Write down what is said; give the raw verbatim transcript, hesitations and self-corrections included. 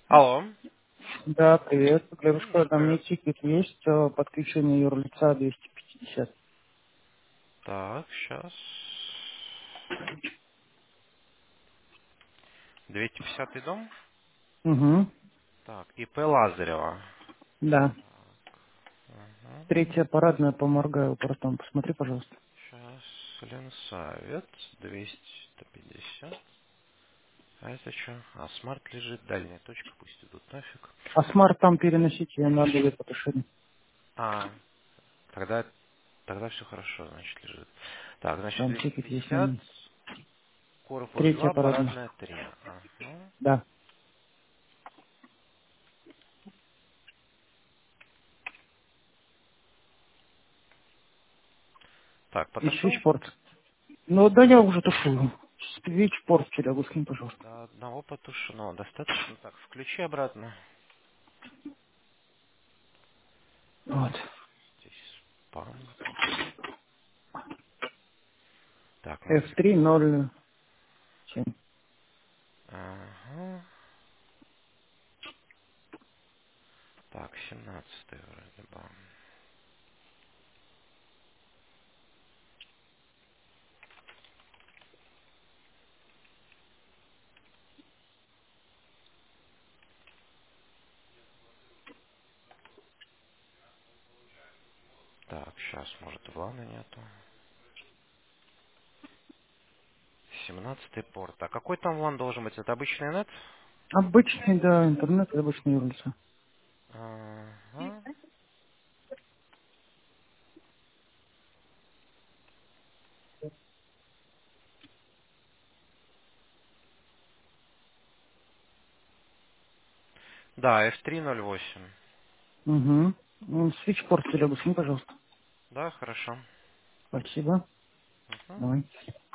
Алло. Да, привет. М, Девушка, на мне Привет. тикет есть, э, подключение юрлица двести пятьдесят. Так, сейчас. двести пятидесятый дом. Угу. Так, ИП Лазарева. Да. Угу. Третья парадная, поморгаю потом. Посмотри, пожалуйста. Сейчас. Ленсовет. двести пятьдесят. А это что? А, смарт лежит. Дальняя точка. Пусть идут нафиг. А смарт там переносить я надо будет потушить. А, тогда, тогда все хорошо, значит, лежит. Так, значит, Там двести тикет есть на пятьдесят. нем. Корпус Третья два, парадная. парадная три. Ага. Да. Так, И потушил? свечпорт. Ну да, я уже тушу. Свечпорт вчера скинь, пожалуйста. До одного потушено. Достаточно. Так, включи обратно. Вот. Здесь спам. Так, эф мультик. три ноль семь. Ага. Так, семнадцатый вроде бы. Так, сейчас, может, влана нету. Семнадцатый порт. А какой там ван должен быть? Это обычный нет? Обычный, да, интернет, обычный юрлица. Ага. Да, эф три ноль восемь. Угу. Свечпорт вчера скинь, пожалуйста. Да, хорошо. Спасибо. Угу. Давай.